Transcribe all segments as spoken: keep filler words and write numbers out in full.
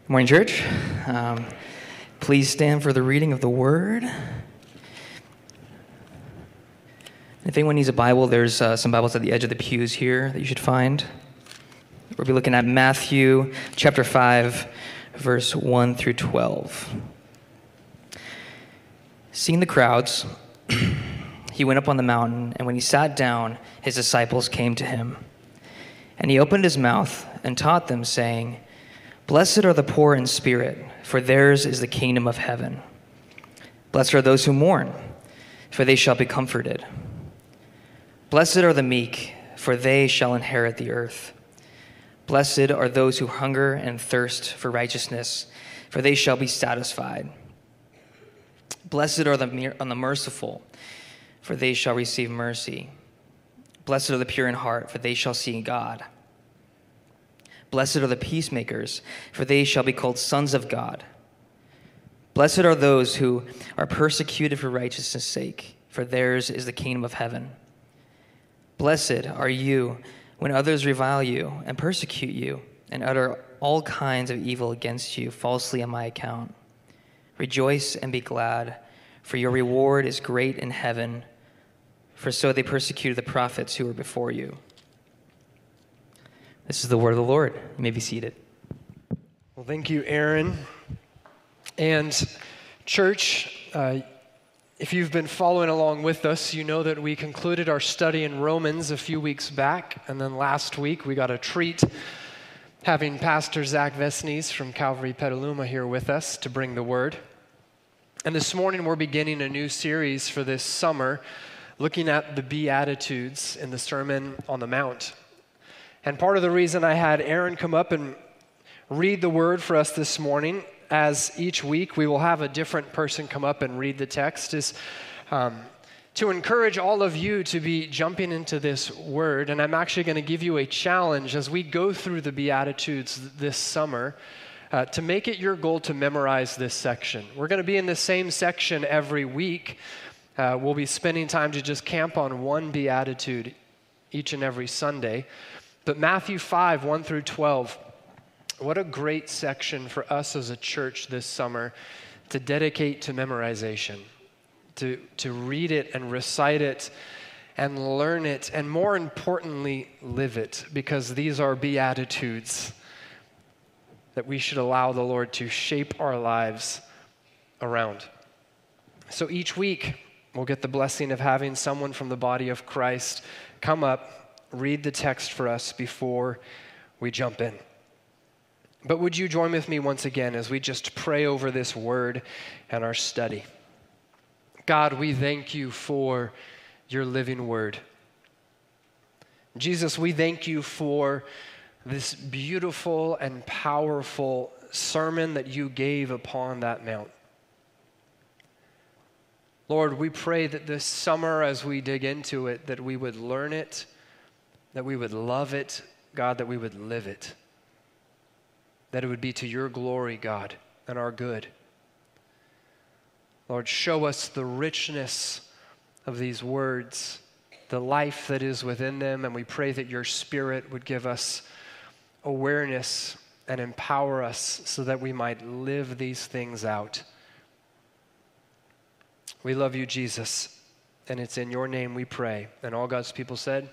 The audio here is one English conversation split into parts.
Good morning, church. Um, please stand for the reading of the Word. If anyone needs a Bible, there's uh, some Bibles at the edge of the pews here that you should find. We'll be looking at Matthew chapter five, verse one through twelve. Seeing the crowds, he went up on the mountain, and when he sat down, his disciples came to him. And he opened his mouth and taught them, saying, "Blessed are the poor in spirit, for theirs is the kingdom of heaven. Blessed are those who mourn, for they shall be comforted. Blessed are the meek, for they shall inherit the earth. Blessed are those who hunger and thirst for righteousness, for they shall be satisfied. Blessed are the, are the merciful, for they shall receive mercy. Blessed are the pure in heart, for they shall see God. Blessed are the peacemakers, for they shall be called sons of God. Blessed are those who are persecuted for righteousness' sake, for theirs is the kingdom of heaven. Blessed are you when others revile you and persecute you and utter all kinds of evil against you falsely on my account. Rejoice and be glad, for your reward is great in heaven, for so they persecuted the prophets who were before you." This is the word of the Lord. You may be seated. Well, thank you, Aaron. And church, uh, if you've been following along with us, you know that we concluded our study in Romans a few weeks back, and then last week we got a treat having Pastor Zach Vesnes from Calvary Petaluma here with us to bring the word. And this morning we're beginning a new series for this summer, looking at the Beatitudes in the Sermon on the Mount. And part of the reason I had Aaron come up and read the word for us this morning, as each week we will have a different person come up and read the text, is um, to encourage all of you to be jumping into this word. And I'm actually going to give you a challenge as we go through the Beatitudes this summer uh, to make it your goal to memorize this section. We're going to be in the same section every week. Uh, we'll be spending time to just camp on one Beatitude each and every Sunday. But Matthew five, one through twelve, what a great section for us as a church this summer to dedicate to memorization, to, to read it and recite it and learn it, and more importantly, live it, because these are Beatitudes that we should allow the Lord to shape our lives around. So each week, we'll get the blessing of having someone from the body of Christ come up, read the text for us before we jump in. But would you join with me once again as we just pray over this word and our study? God, we thank you for your living word. Jesus, we thank you for this beautiful and powerful sermon that you gave upon that mount. Lord, we pray that this summer as we dig into it, that we would learn it, that we would love it, God, that we would live it, that it would be to your glory, God, and our good. Lord, show us the richness of these words, the life that is within them, and we pray that your Spirit would give us awareness and empower us so that we might live these things out. We love you, Jesus, and it's in your name we pray. And all God's people said,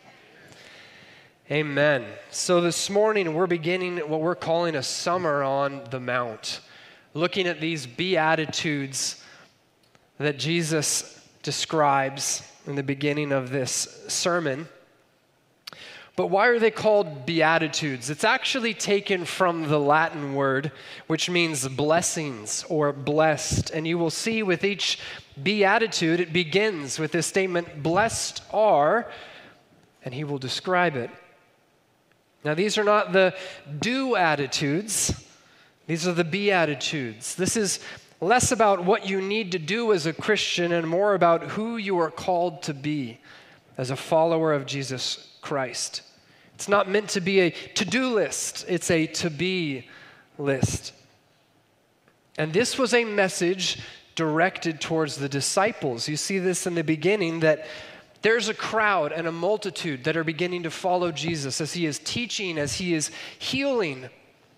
amen. So this morning we're beginning what we're calling a summer on the Mount, looking at these Beatitudes that Jesus describes in the beginning of this sermon. But why are they called Beatitudes? It's actually taken from the Latin word, which means blessings or blessed. And you will see with each Beatitude, it begins with this statement, blessed are, and he will describe it. Now, these are not the do-attitudes. These are the Beatitudes. This is less about what you need to do as a Christian and more about who you are called to be as a follower of Jesus Christ. It's not meant to be a to-do list. It's a to-be list. And this was a message directed towards the disciples. You see this in the beginning, that there's a crowd and a multitude that are beginning to follow Jesus as he is teaching, as he is healing.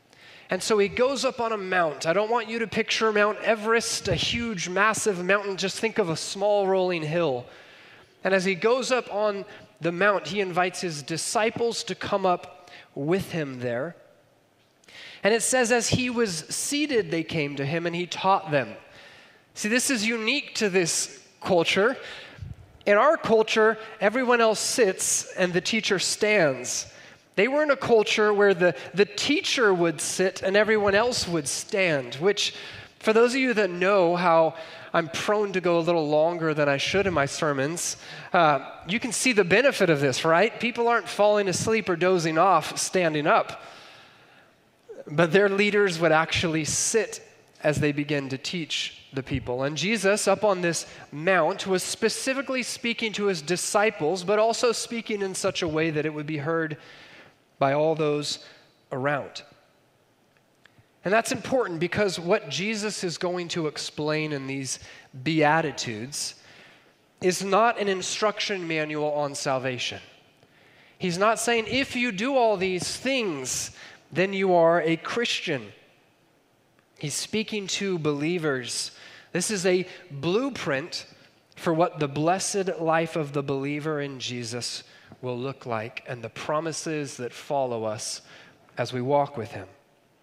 And so he goes up on a mount. I don't want you to picture Mount Everest, a huge, massive mountain. Just think of a small rolling hill. And as he goes up on the mount, he invites his disciples to come up with him there. And it says, as he was seated, they came to him and he taught them. See, this is unique to this culture. In our culture, everyone else sits and the teacher stands. They were in a culture where the, the teacher would sit and everyone else would stand, which, for those of you that know how I'm prone to go a little longer than I should in my sermons, uh, you can see the benefit of this, right? People aren't falling asleep or dozing off standing up, but their leaders would actually sit as they begin to teach the people. And Jesus, up on this mount, was specifically speaking to his disciples, but also speaking in such a way that it would be heard by all those around. And that's important because what Jesus is going to explain in these Beatitudes is not an instruction manual on salvation. He's not saying, if you do all these things, then you are a Christian. He's speaking to believers. This is a blueprint for what the blessed life of the believer in Jesus will look like and the promises that follow us as we walk with him.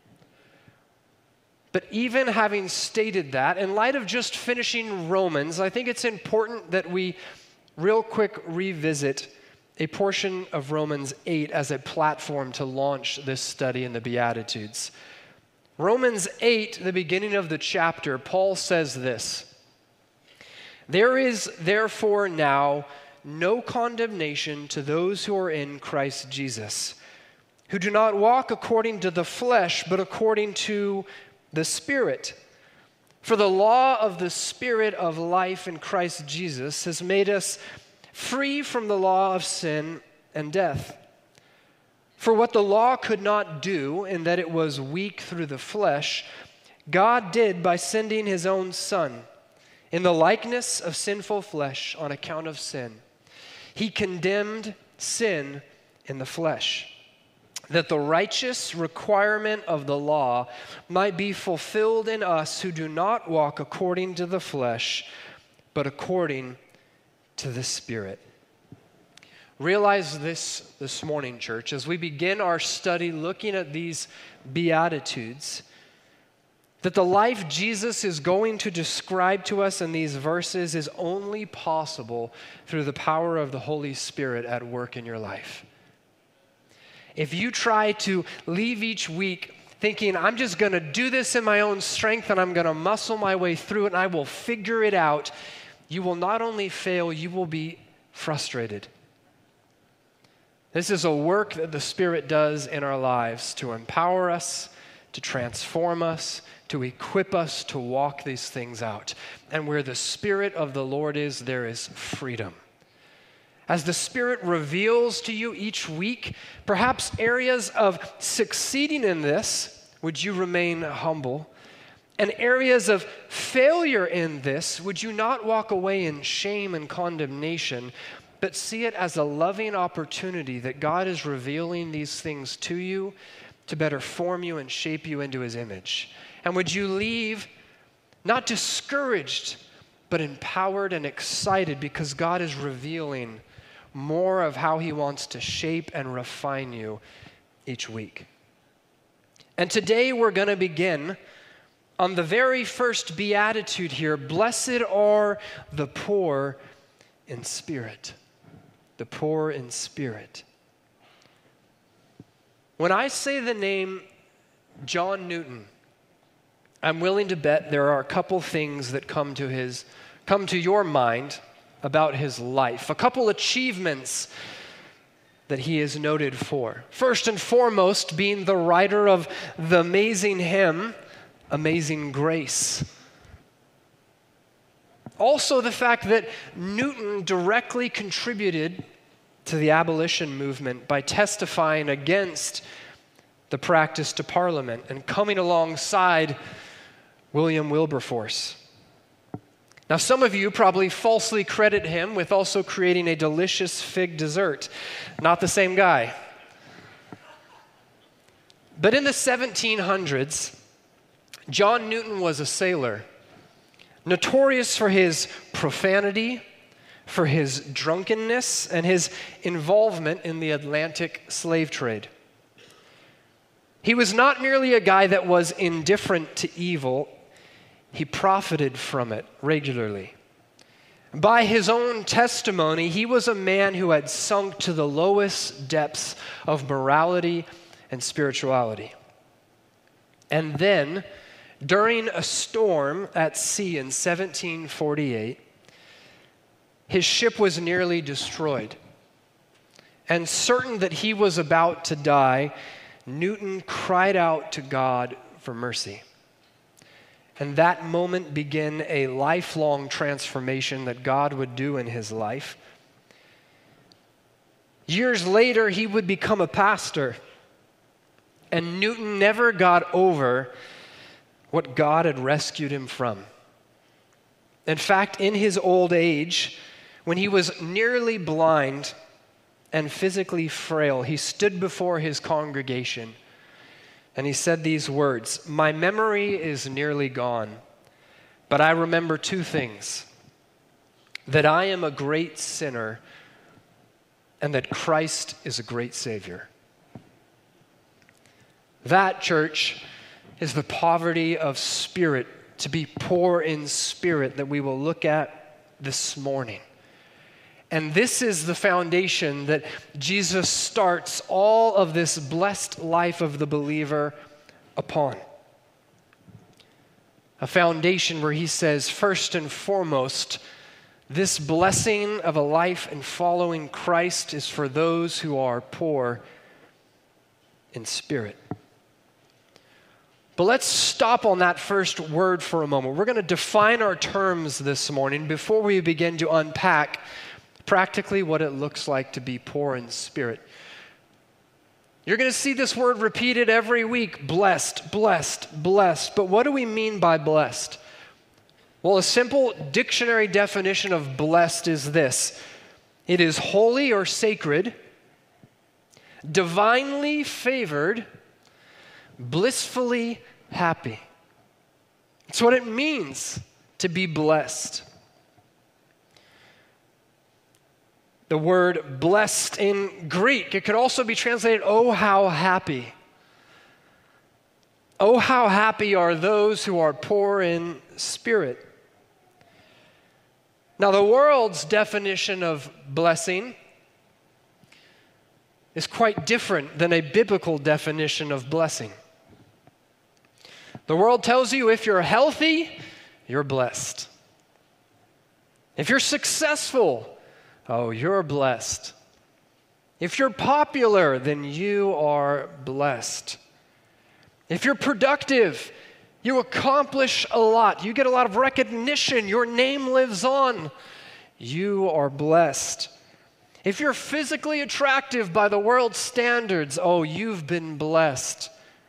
But even having stated that, in light of just finishing Romans, I think it's important that we real quick revisit a portion of Romans eight as a platform to launch this study in the Beatitudes. Romans eight, the beginning of the chapter, Paul says this: "There is therefore now no condemnation to those who are in Christ Jesus, who do not walk according to the flesh, but according to the Spirit. For the law of the Spirit of life in Christ Jesus has made us free from the law of sin and death. For what the law could not do, in that it was weak through the flesh, God did by sending his own Son in the likeness of sinful flesh on account of sin. He condemned sin in the flesh, that the righteous requirement of the law might be fulfilled in us who do not walk according to the flesh, but according to the Spirit." Realize this this morning, church, as we begin our study looking at these Beatitudes, that the life Jesus is going to describe to us in these verses is only possible through the power of the Holy Spirit at work in your life. If you try to leave each week thinking, I'm just going to do this in my own strength and I'm going to muscle my way through it and I will figure it out, you will not only fail, you will be frustrated. This is a work that the Spirit does in our lives to empower us, to transform us, to equip us to walk these things out. And where the Spirit of the Lord is, there is freedom. As the Spirit reveals to you each week, perhaps areas of succeeding in this, would you remain humble? And areas of failure in this, would you not walk away in shame and condemnation, but see it as a loving opportunity that God is revealing these things to you to better form you and shape you into his image? And would you leave not discouraged, but empowered and excited because God is revealing more of how he wants to shape and refine you each week. And today we're going to begin on the very first beatitude here. Blessed are the poor in spirit. The poor in spirit. When I say the name John Newton, I'm willing to bet there are a couple things that come to his, come to your mind about his life, a couple achievements that he is noted for. First and foremost, being the writer of the amazing hymn, Amazing Grace. Also the fact that Newton directly contributed to the abolition movement by testifying against the practice to Parliament and coming alongside William Wilberforce. Now, some of you probably falsely credit him with also creating a delicious fig dessert. Not the same guy. But in the seventeen hundreds, John Newton was a sailor, notorious for his profanity, for his drunkenness, and his involvement in the Atlantic slave trade. He was not merely a guy that was indifferent to evil, he profited from it regularly. By his own testimony, he was a man who had sunk to the lowest depths of morality and spirituality. And then, during a storm at sea in seventeen forty-eight, his ship was nearly destroyed. And certain that he was about to die, Newton cried out to God for mercy. And that moment began a lifelong transformation that God would do in his life. Years later, he would become a pastor. And Newton never got over what God had rescued him from. In fact, in his old age, when he was nearly blind and physically frail, he stood before his congregation and he said these words, "My memory is nearly gone, but I remember two things, that I am a great sinner and that Christ is a great Savior." That, church, is the poverty of spirit, to be poor in spirit, that we will look at this morning. And this is the foundation that Jesus starts all of this blessed life of the believer upon. A foundation where he says, first and foremost, this blessing of a life in following Christ is for those who are poor in spirit. But let's stop on that first word for a moment. We're going to define our terms this morning before we begin to unpack practically what it looks like to be poor in spirit. You're going to see this word repeated every week, blessed, blessed, blessed. But what do we mean by blessed? Well, a simple dictionary definition of blessed is this: it is holy or sacred, divinely favored, blissfully happy. It's what it means to be blessed. The word blessed in Greek, it could also be translated, oh, how happy. Oh, how happy are those who are poor in spirit. Now, the world's definition of blessing is quite different than a biblical definition of blessing. The world tells you if you're healthy, you're blessed. If you're successful, oh, you're blessed. If you're popular, then you are blessed. If you're productive, you accomplish a lot. You get a lot of recognition. Your name lives on. You are blessed. If you're physically attractive by the world's standards, oh, you've been blessed.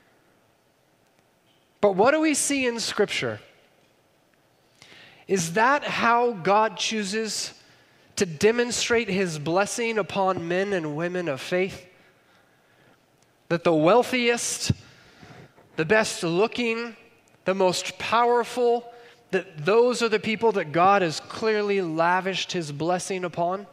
But what do we see in Scripture? Is that how God chooses to demonstrate his blessing upon men and women of faith? That the wealthiest, the best looking, the most powerful, that those are the people that God has clearly lavished his blessing upon?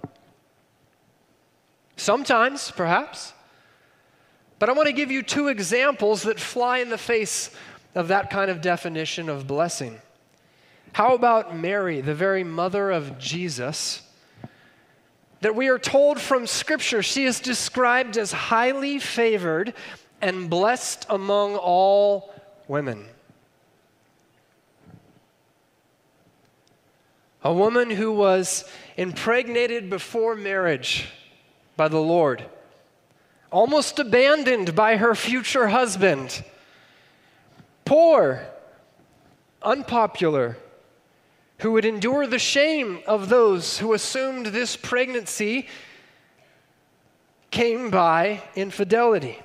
Sometimes, perhaps. But I want to give you two examples that fly in the face of that kind of definition of blessing. How about Mary, the very mother of Jesus, that we are told from Scripture she is described as highly favored and blessed among all women. A woman who was impregnated before marriage by the Lord, almost abandoned by her future husband, poor, unpopular, who would endure the shame of those who assumed this pregnancy came by infidelity.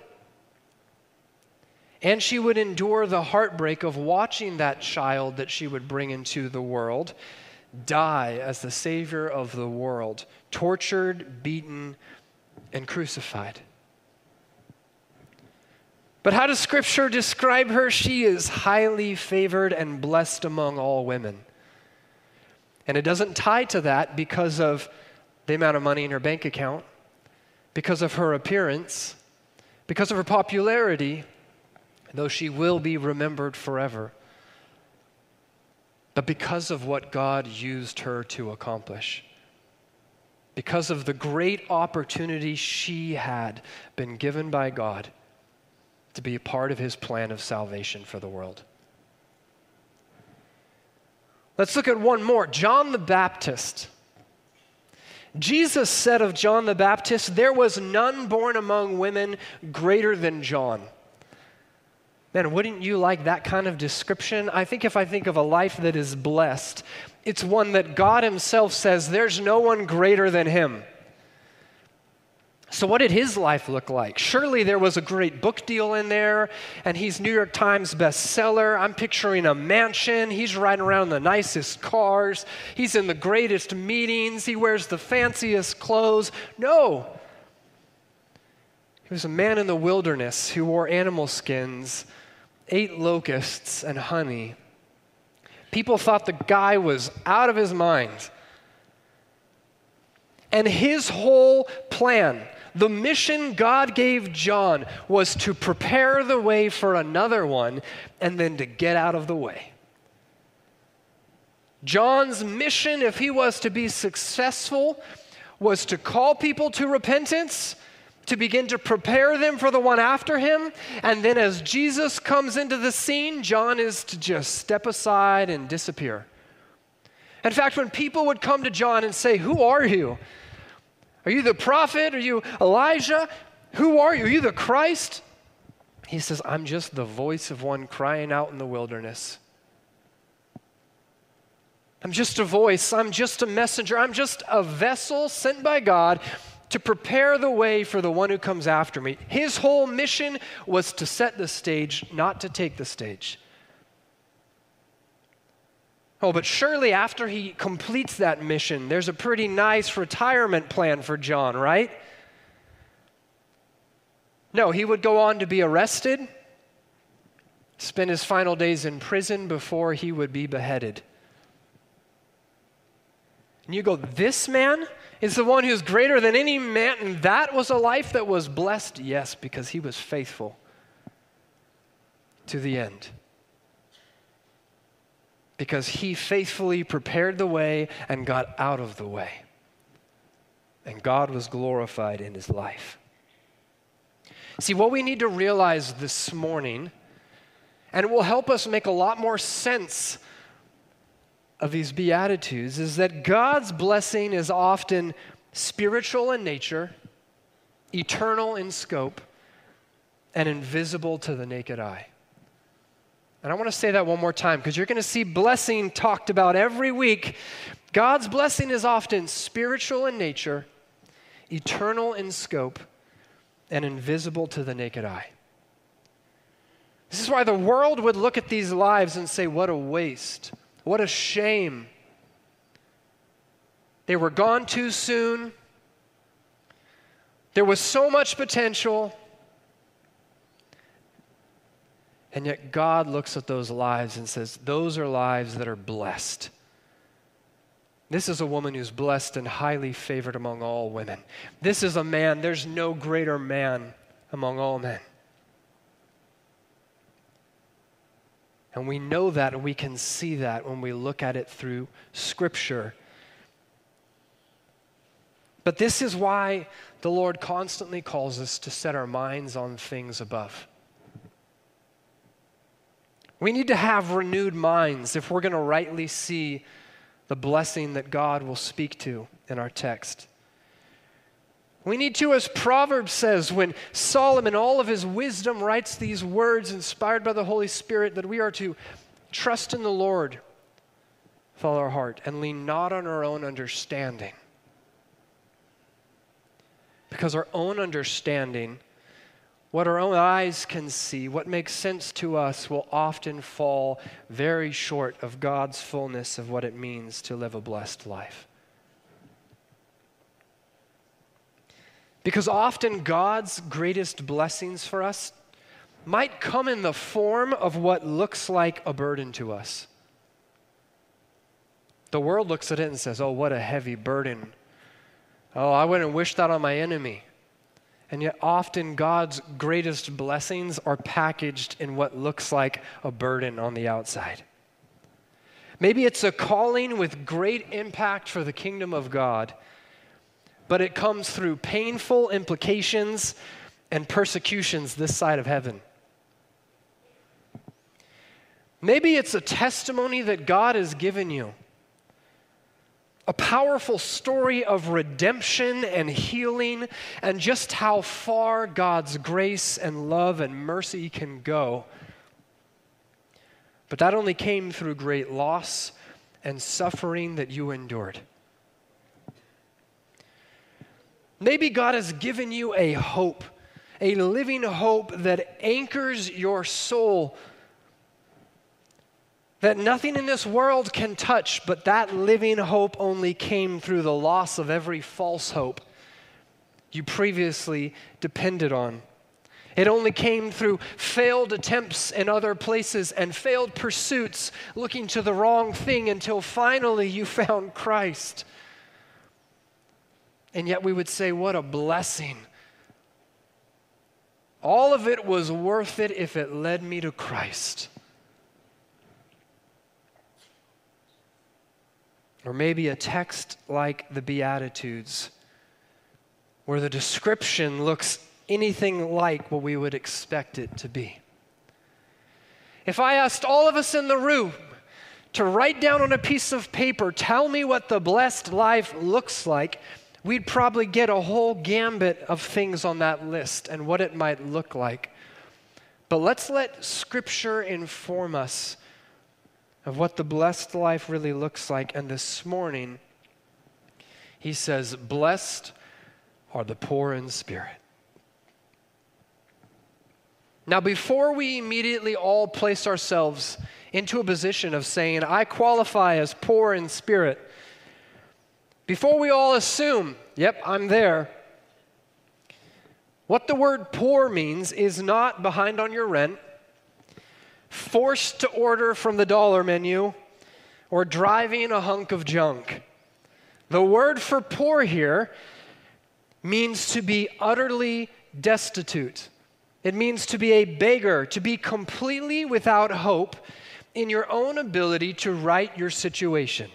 And she would endure the heartbreak of watching that child that she would bring into the world die as the Savior of the world, tortured, beaten, and crucified. But how does Scripture describe her? She is highly favored and blessed among all women. And it doesn't tie to that because of the amount of money in her bank account, because of her appearance, because of her popularity, though she will be remembered forever, but because of what God used her to accomplish. Because of the great opportunity she had been given by God to be a part of his plan of salvation for the world. Let's look at one more. John the Baptist. Jesus said of John the Baptist, "There was none born among women greater than John." Man, wouldn't you like that kind of description? I think if I think of a life that is blessed, it's one that God himself says there's no one greater than him. So what did his life look like? Surely there was a great book deal in there, and he's New York Times bestseller. I'm picturing a mansion. He's riding around in the nicest cars. He's in the greatest meetings. He wears the fanciest clothes. No. He was a man in the wilderness who wore animal skins, ate locusts and honey. People thought the guy was out of his mind. And his whole plan, the mission God gave John, was to prepare the way for another one and then to get out of the way. John's mission, if he was to be successful, was to call people to repentance, to begin to prepare them for the one after him. And then as Jesus comes into the scene, John is to just step aside and disappear. In fact, when people would come to John and say, "Who are you? Are you the prophet? Are you Elijah? Who are you? Are you the Christ?" He says, "I'm just the voice of one crying out in the wilderness. I'm just a voice. I'm just a messenger. I'm just a vessel sent by God to prepare the way for the one who comes after me." His whole mission was to set the stage, not to take the stage. Oh, but surely after he completes that mission, there's a pretty nice retirement plan for John, right? No, he would go on to be arrested, spend his final days in prison before he would be beheaded. And you go, this man is the one who's greater than any man, and that was a life that was blessed? Yes, because he was faithful to the end. Because he faithfully prepared the way and got out of the way. And God was glorified in his life. See, what we need to realize this morning, and it will help us make a lot more sense of these Beatitudes, is that God's blessing is often spiritual in nature, eternal in scope, and invisible to the naked eye. And I want to say that one more time because you're going to see blessing talked about every week. God's blessing is often spiritual in nature, eternal in scope, and invisible to the naked eye. This is why the world would look at these lives and say, what a waste, what a shame. They were gone too soon. There was so much potential. And yet God looks at those lives and says, those are lives that are blessed. This is a woman who's blessed and highly favored among all women. This is a man, there's no greater man among all men. And we know that and we can see that when we look at it through Scripture. But this is why the Lord constantly calls us to set our minds on things above. We need to have renewed minds if we're going to rightly see the blessing that God will speak to in our text. We need to, as Proverbs says, when Solomon, all of his wisdom, writes these words inspired by the Holy Spirit, that we are to trust in the Lord with all our heart and lean not on our own understanding. Because our own understanding, what our own eyes can see, what makes sense to us, will often fall very short of God's fullness of what it means to live a blessed life. Because often God's greatest blessings for us might come in the form of what looks like a burden to us. The world looks at it and says, oh, what a heavy burden. Oh, I wouldn't wish that on my enemy. And yet often God's greatest blessings are packaged in what looks like a burden on the outside. Maybe it's a calling with great impact for the kingdom of God, but it comes through painful implications and persecutions this side of heaven. Maybe it's a testimony that God has given you, a powerful story of redemption and healing and just how far God's grace and love and mercy can go. But that only came through great loss and suffering that you endured. Maybe God has given you a hope, a living hope that anchors your soul, that nothing in this world can touch, but that living hope only came through the loss of every false hope you previously depended on. It only came through failed attempts in other places and failed pursuits looking to the wrong thing until finally you found Christ. And yet we would say, what a blessing. All of it was worth it if it led me to Christ. Or maybe a text like the Beatitudes, where the description looks anything like what we would expect it to be. If I asked all of us in the room to write down on a piece of paper, tell me what the blessed life looks like, we'd probably get a whole gambit of things on that list and what it might look like. But let's let Scripture inform us of what the blessed life really looks like. And this morning, he says, blessed are the poor in spirit. Now, before we immediately all place ourselves into a position of saying, I qualify as poor in spirit, before we all assume, yep, I'm there, what the word poor means is not behind on your rent, forced to order from the dollar menu, or driving a hunk of junk. The word for poor here means to be utterly destitute. It means to be a beggar, to be completely without hope in your own ability to right your situation,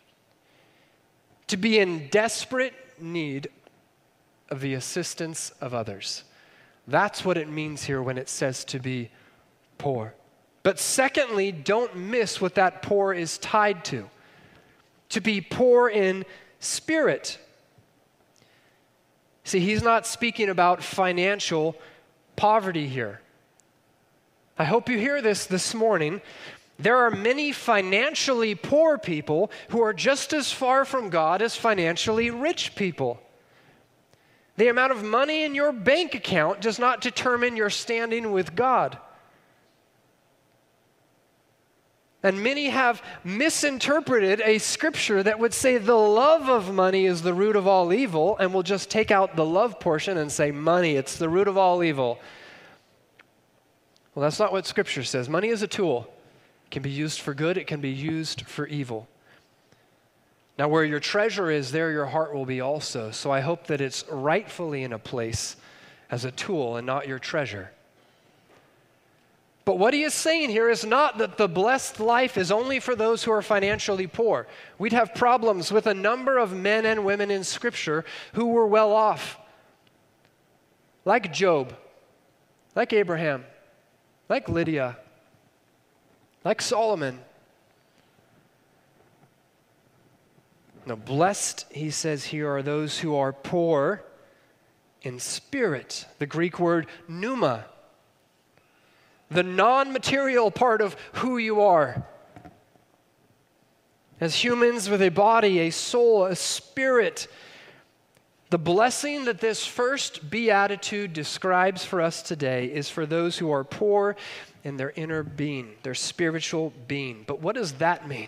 to be in desperate need of the assistance of others. That's what it means here when it says to be poor. But secondly, don't miss what that poor is tied to. To be poor in spirit. See, he's not speaking about financial poverty here. I hope you hear this this morning. There are many financially poor people who are just as far from God as financially rich people. The amount of money in your bank account does not determine your standing with God. And many have misinterpreted a scripture that would say the love of money is the root of all evil, and will just take out the love portion and say money, it's the root of all evil. Well, that's not what scripture says. Money is a tool. It can be used for good, it can be used for evil. Now, where your treasure is, there your heart will be also. So I hope that it's rightfully in a place as a tool and not your treasure. But what he is saying here is not that the blessed life is only for those who are financially poor. We'd have problems with a number of men and women in Scripture who were well off, like Job, like Abraham, like Lydia, like Solomon. Now, blessed, he says here, are those who are poor in spirit. The Greek word pneuma. The non-material part of who you are. As humans with a body, a soul, a spirit. The blessing that this first beatitude describes for us today is for those who are poor in their inner being, their spiritual being. But what does that mean?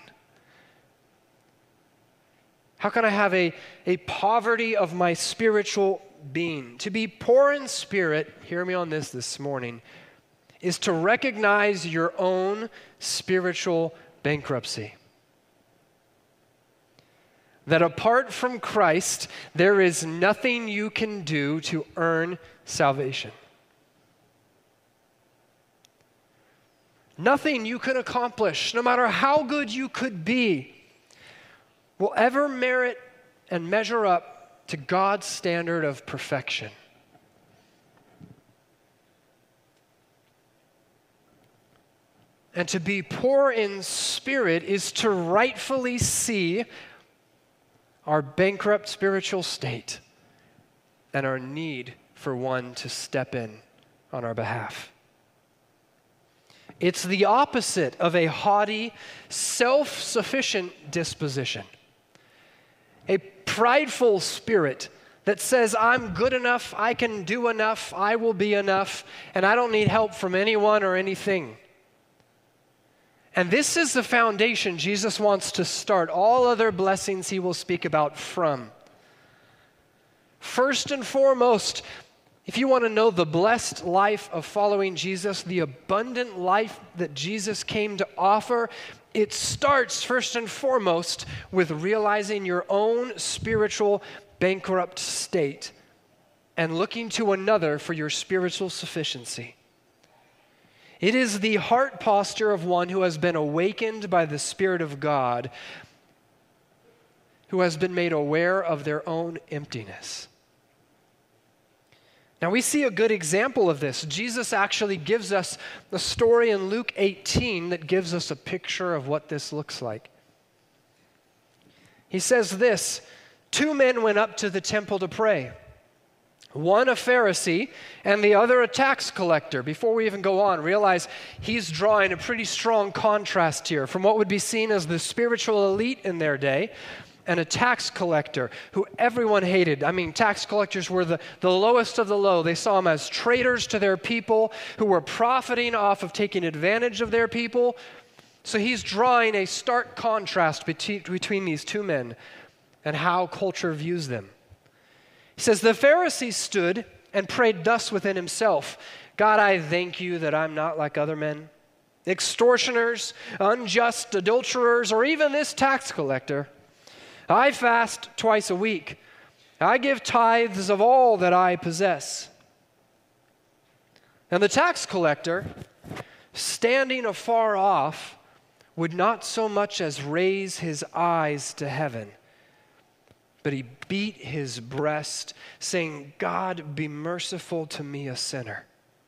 How can I have a, a poverty of my spiritual being? To be poor in spirit, hear me on this this morning, is to recognize your own spiritual bankruptcy. That apart from Christ, there is nothing you can do to earn salvation. Nothing you can accomplish, no matter how good you could be, will ever merit and measure up to God's standard of perfection. And to be poor in spirit is to rightfully see our bankrupt spiritual state and our need for one to step in on our behalf. It's the opposite of a haughty, self-sufficient disposition. A prideful spirit that says, I'm good enough, I can do enough, I will be enough, and I don't need help from anyone or anything. And this is the foundation Jesus wants to start all other blessings he will speak about from. First and foremost, if you want to know the blessed life of following Jesus, the abundant life that Jesus came to offer, it starts first and foremost with realizing your own spiritual bankrupt state and looking to another for your spiritual sufficiency. It is the heart posture of one who has been awakened by the Spirit of God, who has been made aware of their own emptiness. Now we see a good example of this. Jesus actually gives us a story in Luke eighteen that gives us a picture of what this looks like. He says this, two men went up to the temple to pray. One a Pharisee and the other a tax collector. Before we even go on, realize he's drawing a pretty strong contrast here from what would be seen as the spiritual elite in their day and a tax collector who everyone hated. I mean, tax collectors were the, the lowest of the low. They saw them as traitors to their people who were profiting off of taking advantage of their people. So he's drawing a stark contrast between, between these two men and how culture views them. He says, the Pharisee stood and prayed thus within himself, God, I thank you that I'm not like other men, extortioners, unjust adulterers, or even this tax collector. I fast twice a week. I give tithes of all that I possess. And the tax collector, standing afar off, would not so much as raise his eyes to heaven, but he beat his breast, saying, God, be merciful to me, a sinner.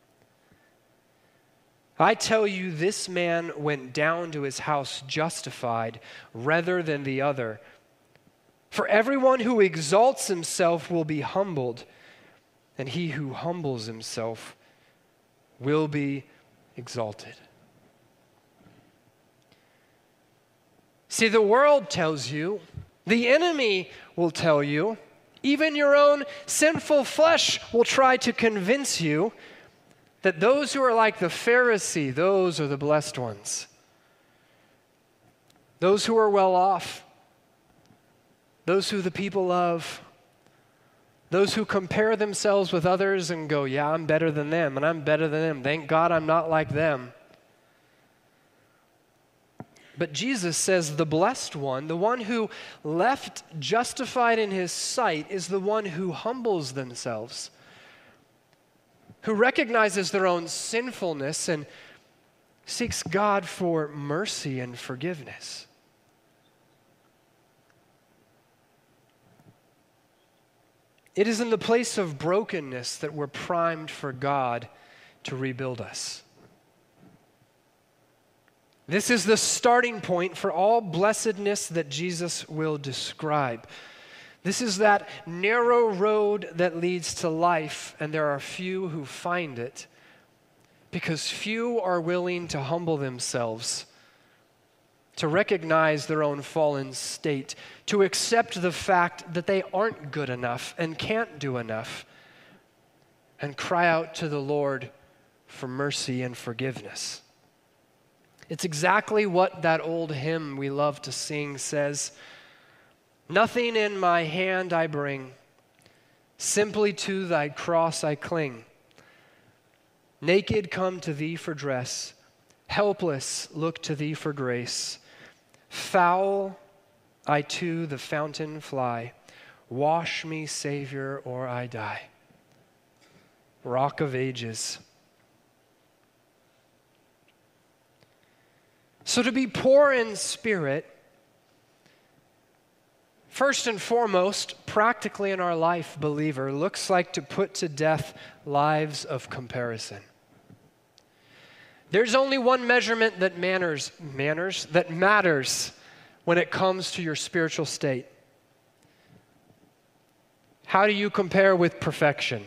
I tell you, this man went down to his house justified rather than the other. For everyone who exalts himself will be humbled, and he who humbles himself will be exalted. See, the world tells you, the enemy will tell you, even your own sinful flesh will try to convince you that those who are like the Pharisee, those are the blessed ones. Those who are well off, those who the people love, those who compare themselves with others and go, yeah, I'm better than them, and I'm better than them. Thank God I'm not like them. But Jesus says the blessed one, the one who left justified in his sight, is the one who humbles themselves, who recognizes their own sinfulness and seeks God for mercy and forgiveness. It is in the place of brokenness that we're primed for God to rebuild us. This is the starting point for all blessedness that Jesus will describe. This is that narrow road that leads to life, and there are few who find it because few are willing to humble themselves, to recognize their own fallen state, to accept the fact that they aren't good enough and can't do enough, and cry out to the Lord for mercy and forgiveness. It's exactly what that old hymn we love to sing says. Nothing in my hand I bring, simply to thy cross I cling. Naked come to thee for dress, helpless look to thee for grace. Foul I to the fountain fly, wash me, Savior, or I die. Rock of Ages. So to be poor in spirit, first and foremost, practically in our life, believer, looks like to put to death lives of comparison. There's only one measurement that manners, manners, that matters when it comes to your spiritual state. How do you compare with perfection?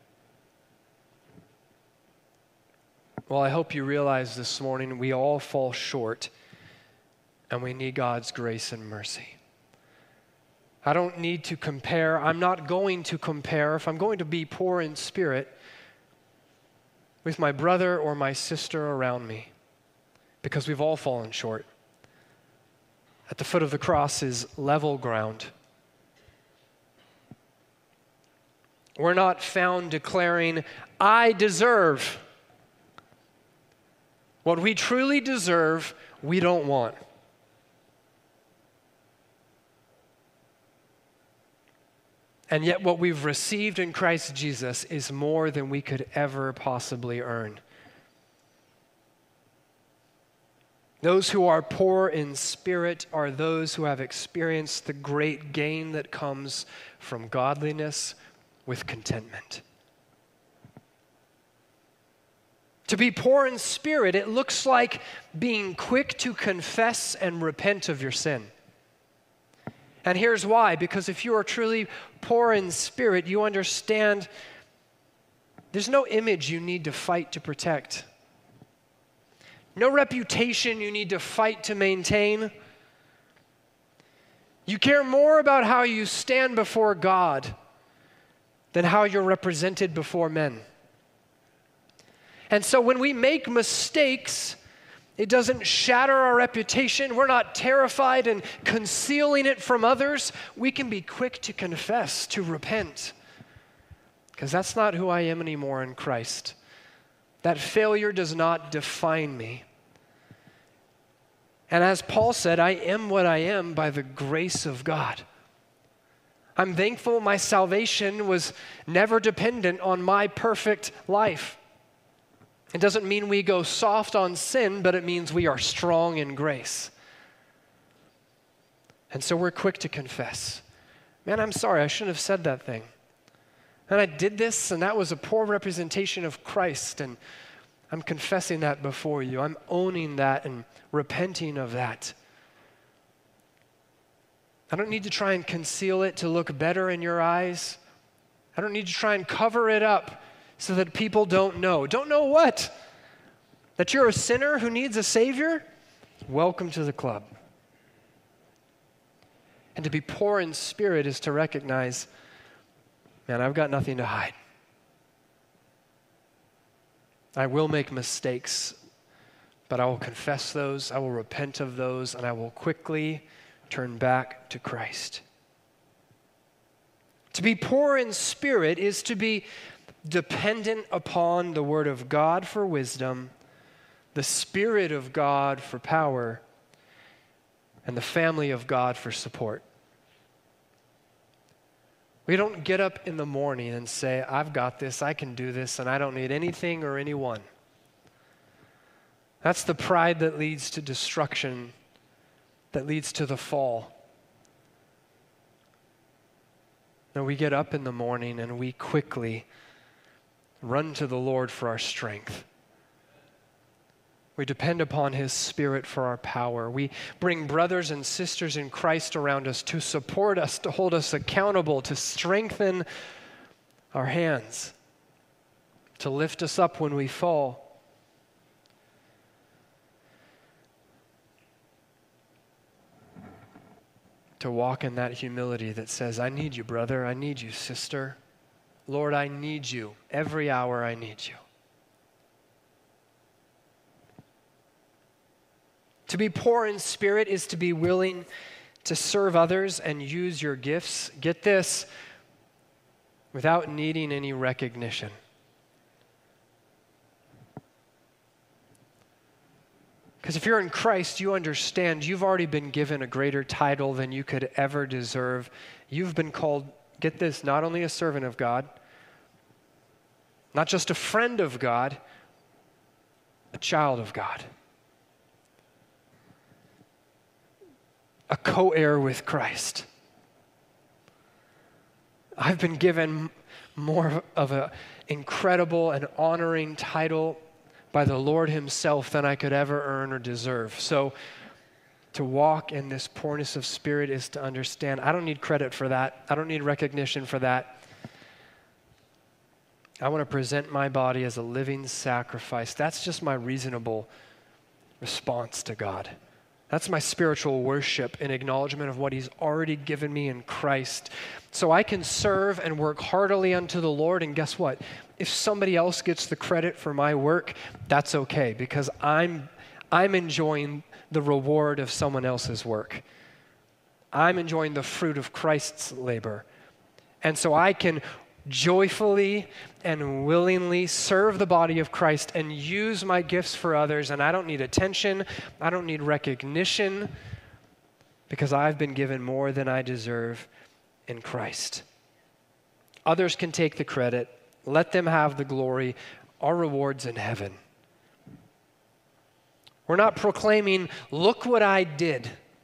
Well, I hope you realize this morning we all fall short and we need God's grace and mercy. I don't need to compare. I'm not going to compare. If I'm going to be poor in spirit with my brother or my sister around me, because we've all fallen short. At the foot of the cross is level ground. We're not found declaring, I deserve. What we truly deserve, we don't want. And yet what we've received in Christ Jesus is more than we could ever possibly earn. Those who are poor in spirit are those who have experienced the great gain that comes from godliness with contentment. To be poor in spirit, it looks like being quick to confess and repent of your sin. And here's why, because if you are truly poor in spirit, you understand there's no image you need to fight to protect. No reputation you need to fight to maintain. You care more about how you stand before God than how you're represented before men. And so when we make mistakes, it doesn't shatter our reputation. We're not terrified and concealing it from others. We can be quick to confess, to repent. Because that's not who I am anymore in Christ. That failure does not define me. And as Paul said, I am what I am by the grace of God. I'm thankful my salvation was never dependent on my perfect life. It doesn't mean we go soft on sin, but it means we are strong in grace. And so we're quick to confess. Man, I'm sorry, I shouldn't have said that thing. And I did this, and that was a poor representation of Christ, and I'm confessing that before you. I'm owning that and repenting of that. I don't need to try and conceal it to look better in your eyes. I don't need to try and cover it up so that people don't know. Don't know what? That you're a sinner who needs a Savior? Welcome to the club. And to be poor in spirit is to recognize, man, I've got nothing to hide. I will make mistakes, but I will confess those, I will repent of those, and I will quickly turn back to Christ. To be poor in spirit is to be dependent upon the Word of God for wisdom, the Spirit of God for power, and the family of God for support. We don't get up in the morning and say, I've got this, I can do this, and I don't need anything or anyone. That's the pride that leads to destruction, that leads to the fall. No, we get up in the morning and we quickly run to the Lord for our strength. We depend upon His Spirit for our power. We bring brothers and sisters in Christ around us to support us, to hold us accountable, to strengthen our hands, to lift us up when we fall. To walk in that humility that says, I need you, brother. I need you, sister. Lord, I need you. Every hour I need you. To be poor in spirit is to be willing to serve others and use your gifts, get this, without needing any recognition. Because if you're in Christ, you understand you've already been given a greater title than you could ever deserve. You've been called, get this, not only a servant of God, not just a friend of God, a child of God. A co-heir with Christ. I've been given more of an incredible and honoring title by the Lord himself than I could ever earn or deserve. So to walk in this poorness of spirit is to understand I don't need credit for that. I don't need recognition for that. I want to present my body as a living sacrifice. That's just my reasonable response to God. That's my spiritual worship in acknowledgement of what he's already given me in Christ. So I can serve and work heartily unto the Lord, and guess what? If somebody else gets the credit for my work, that's okay, because I'm, I'm enjoying the reward of someone else's work. I'm enjoying the fruit of Christ's labor. And so I can joyfully and willingly serve the body of Christ and use my gifts for others, and I don't need attention, I don't need recognition, because I've been given more than I deserve in Christ. Others can take the credit, let them have the glory, our rewards in heaven. We're not proclaiming, look what I did.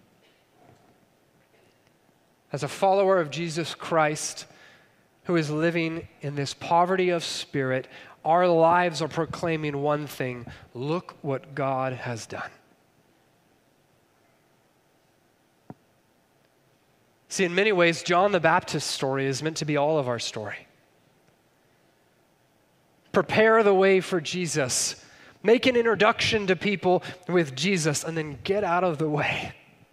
As a follower of Jesus Christ, who is living in this poverty of spirit, our lives are proclaiming one thing: look what God has done. See, in many ways, John the Baptist's story is meant to be all of our story. Prepare the way for Jesus. Make an introduction to people with Jesus, and then get out of the way.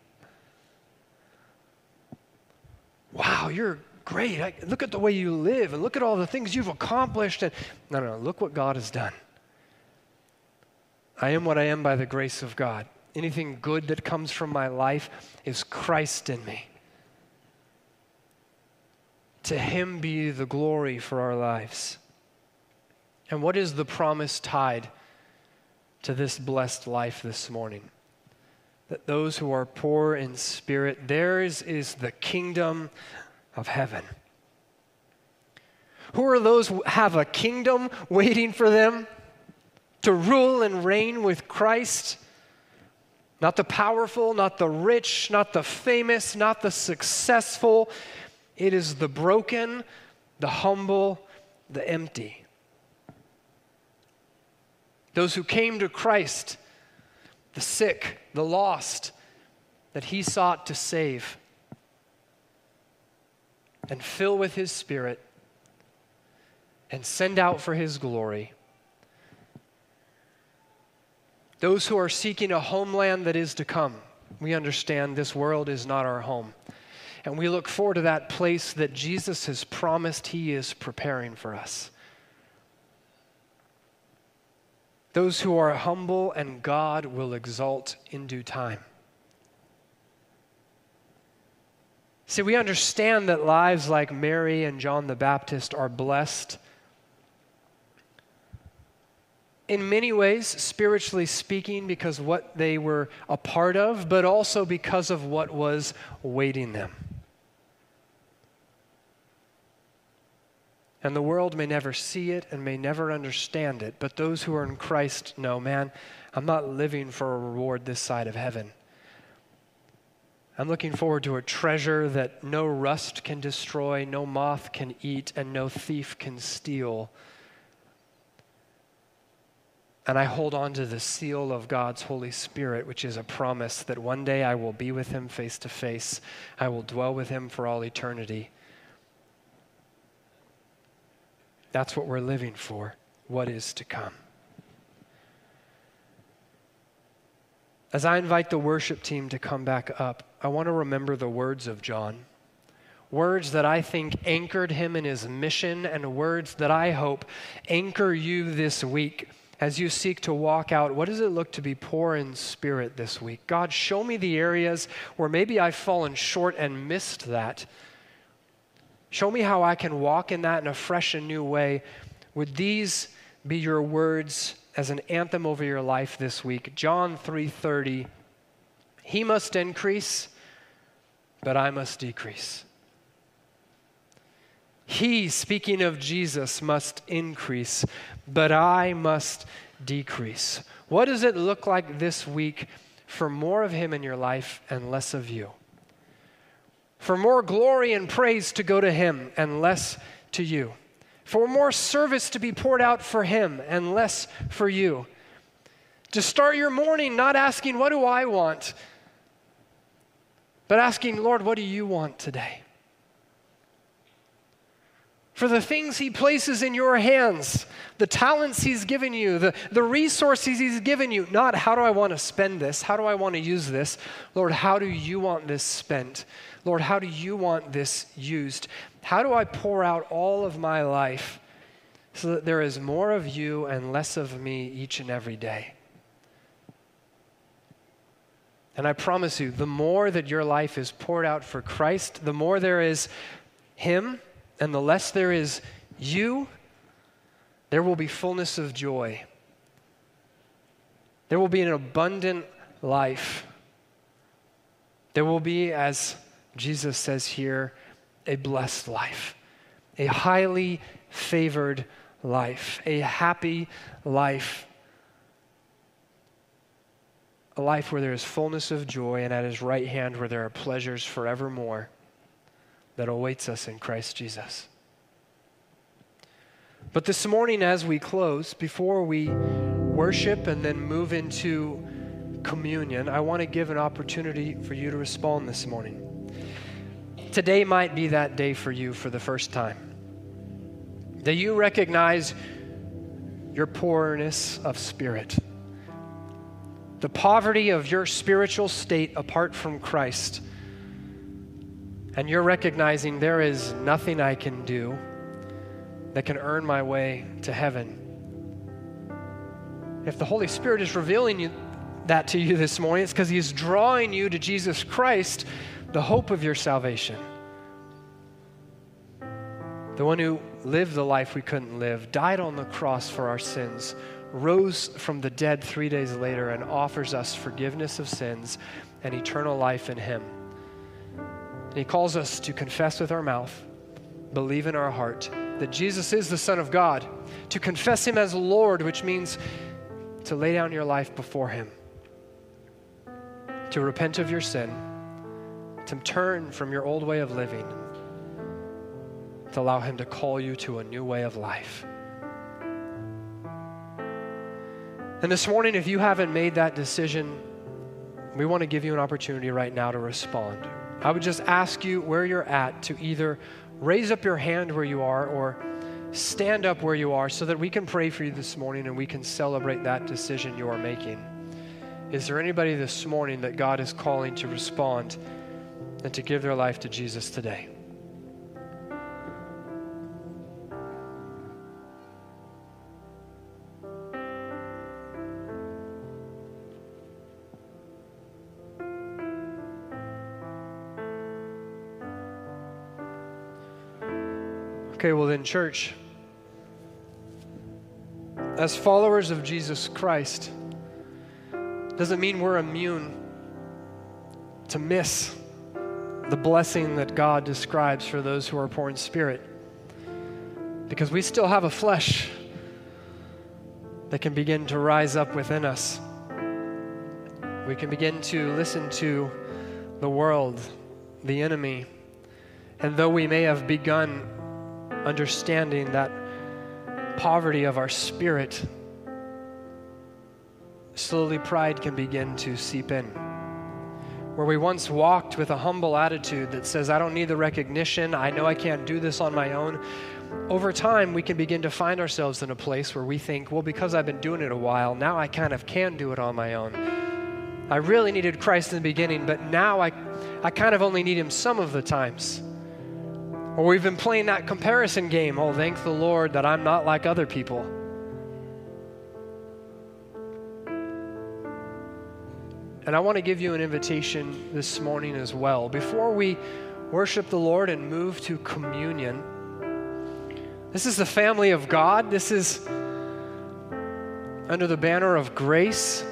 Wow, you're great. I, look at the way you live, and look at all the things you've accomplished. And no, no, no, look what God has done. I am what I am by the grace of God. Anything good that comes from my life is Christ in me. To him be the glory for our lives. And what is the promise tied to this blessed life this morning? That those who are poor in spirit, theirs is the kingdom of heaven. Who are those who have a kingdom waiting for them to rule and reign with Christ? Not the powerful, not the rich, not the famous, not the successful. It is the broken, the humble, the empty. Those who came to Christ, the sick, the lost, that he sought to save and fill with his Spirit and send out for his glory. Those who are seeking a homeland that is to come. We understand this world is not our home. And we look forward to that place that Jesus has promised he is preparing for us. Those who are humble and God will exalt in due time. See, we understand that lives like Mary and John the Baptist are blessed in many ways, spiritually speaking, because of what they were a part of, but also because of what was awaiting them. And the world may never see it and may never understand it, but those who are in Christ know, man, I'm not living for a reward this side of heaven. I'm looking forward to a treasure that no rust can destroy, no moth can eat, and no thief can steal. And I hold on to the seal of God's Holy Spirit, which is a promise that one day I will be with him face to face. I will dwell with him for all eternity. That's what we're living for, what is to come. As I invite the worship team to come back up, I want to remember the words of John. Words that I think anchored him in his mission, and words that I hope anchor you this week as you seek to walk out. What does it look to be poor in spirit this week? God, show me the areas where maybe I've fallen short and missed that. Show me how I can walk in that in a fresh and new way. Would these be your words as an anthem over your life this week. John three thirty, he must increase, but I must decrease. He, speaking of Jesus, must increase, but I must decrease. What does it look like this week for more of him in your life and less of you? For more glory and praise to go to him and less to you. For more service to be poured out for him and less for you. To start your morning not asking, what do I want? But asking, Lord, what do you want today? For the things he places in your hands, the talents he's given you, the, the resources he's given you, not how do I want to spend this? How do I want to use this? Lord, how do you want this spent? Lord, how do you want this used? How do I pour out all of my life so that there is more of you and less of me each and every day? And I promise you, the more that your life is poured out for Christ, the more there is him, and the less there is you, there will be fullness of joy. There will be an abundant life. There will be, as Jesus says here, a blessed life, a highly favored life, a happy life, a life where there is fullness of joy, and at his right hand where there are pleasures forevermore that awaits us in Christ Jesus. But this morning as we close, before we worship and then move into communion, I want to give an opportunity for you to respond this morning. Today might be that day for you for the first time. That you recognize your poorness of spirit. The poverty of your spiritual state apart from Christ. And you're recognizing there is nothing I can do that can earn my way to heaven. If the Holy Spirit is revealing you, that to you this morning, it's because he's drawing you to Jesus Christ, the hope of your salvation. The one who lived the life we couldn't live, died on the cross for our sins, rose from the dead three days later and offers us forgiveness of sins and eternal life in him. And he calls us to confess with our mouth, believe in our heart that Jesus is the Son of God, to confess him as Lord, which means to lay down your life before him, to repent of your sin, to turn from your old way of living, to allow him to call you to a new way of life. And this morning, if you haven't made that decision, we want to give you an opportunity right now to respond. I would just ask you where you're at to either raise up your hand where you are or stand up where you are so that we can pray for you this morning and we can celebrate that decision you are making. Is there anybody this morning that God is calling to respond and to give their life to Jesus today? Okay, well then, church, as followers of Jesus Christ, doesn't mean we're immune to miss the blessing that God describes for those who are poor in spirit. Because we still have a flesh that can begin to rise up within us. We can begin to listen to the world, the enemy, and though we may have begun understanding that poverty of our spirit, slowly pride can begin to seep in. Where we once walked with a humble attitude that says, I don't need the recognition, I know I can't do this on my own. Over time, we can begin to find ourselves in a place where we think, well, because I've been doing it a while, now I kind of can do it on my own. I really needed Christ in the beginning, but now I, I kind of only need him some of the times. Or we've been playing that comparison game. Oh, thank the Lord that I'm not like other people. And I want to give you an invitation this morning as well. Before we worship the Lord and move to communion, this is the family of God. This is under the banner of grace.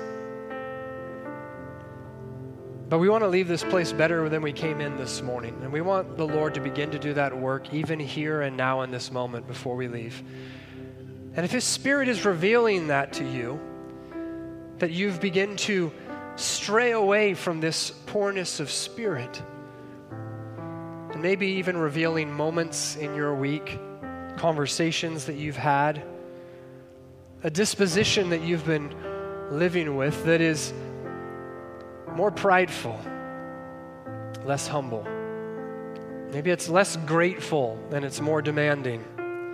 But we want to leave this place better than we came in this morning. And we want the Lord to begin to do that work even here and now in this moment before we leave. And if His Spirit is revealing that to you, that you've begun to stray away from this poorness of spirit, and maybe even revealing moments in your week, conversations that you've had, a disposition that you've been living with that is more prideful, less humble. Maybe it's less grateful and it's more demanding.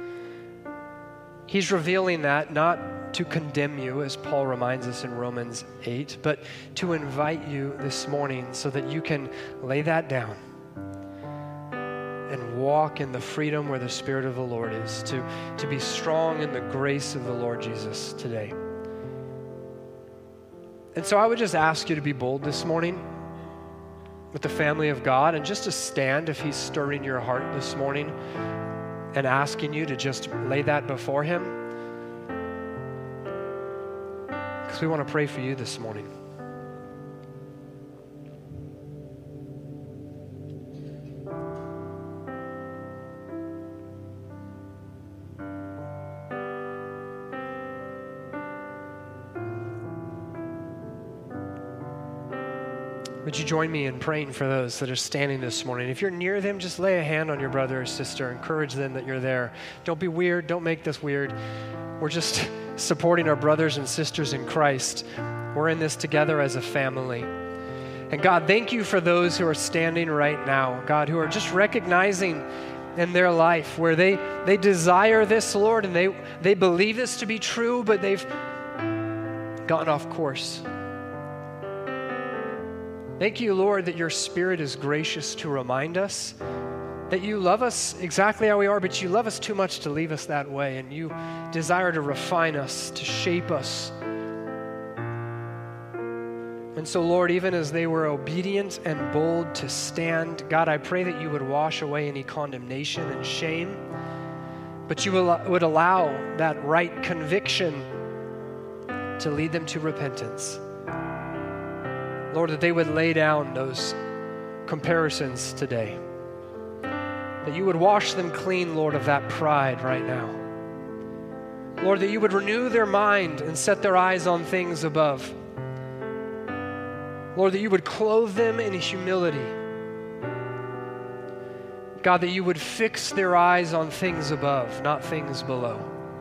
He's revealing that not to condemn you, as Paul reminds us in Romans eight, but to invite you this morning so that you can lay that down and walk in the freedom where the Spirit of the Lord is, to, to be strong in the grace of the Lord Jesus today. And so I would just ask you to be bold this morning with the family of God, and just to stand if He's stirring your heart this morning and asking you to just lay that before Him. Because we want to pray for you this morning. Would you join me in praying for those that are standing this morning? If you're near them, just lay a hand on your brother or sister. Encourage them that you're there. Don't be weird. Don't make this weird. We're just supporting our brothers and sisters in Christ. We're in this together as a family. And God, thank you for those who are standing right now, God, who are just recognizing in their life where they, they desire this, Lord, and they, they believe this to be true, but they've gotten off course. Thank you, Lord, that your Spirit is gracious to remind us that you love us exactly how we are, but you love us too much to leave us that way, and you desire to refine us, to shape us. And so, Lord, even as they were obedient and bold to stand, God, I pray that you would wash away any condemnation and shame, but you would allow that right conviction to lead them to repentance. Lord, that they would lay down those comparisons today. That you would wash them clean, Lord, of that pride right now. Lord, that you would renew their mind and set their eyes on things above. Lord, that you would clothe them in humility. God, that you would fix their eyes on things above, not things below.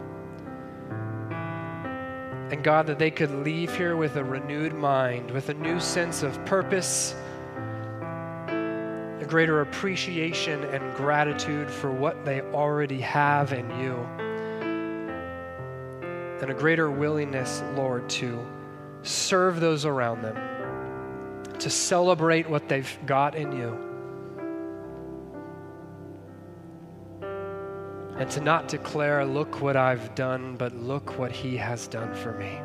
And God, that they could leave here with a renewed mind, with a new sense of purpose, a greater appreciation and gratitude for what they already have in you, and a greater willingness, Lord, to serve those around them, to celebrate what they've got in you, and to not declare, look what I've done, but look what He has done for me.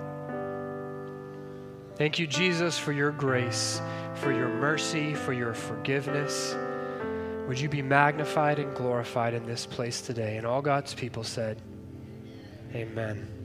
Thank you, Jesus, for your grace, for your mercy, for your forgiveness. Would you be magnified and glorified in this place today? And all God's people said, amen.